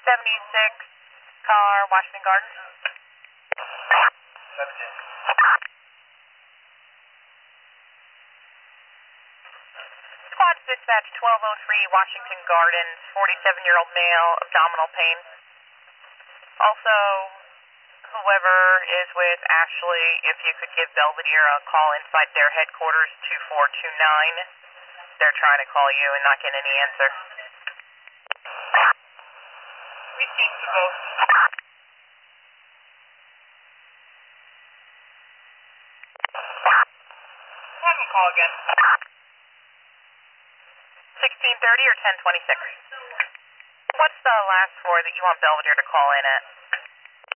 76 car, Washington Gardens. 76. Squad dispatch 1203 Washington Gardens, 47-year-old male, abdominal pain. Also, whoever is with Ashley, if you could give Belvedere a call inside their headquarters, 2429. They're trying to call you and not get any answer. We seem to both. Have him call again. 1630 or 1026? What's the last four that you want Belvedere to call in at?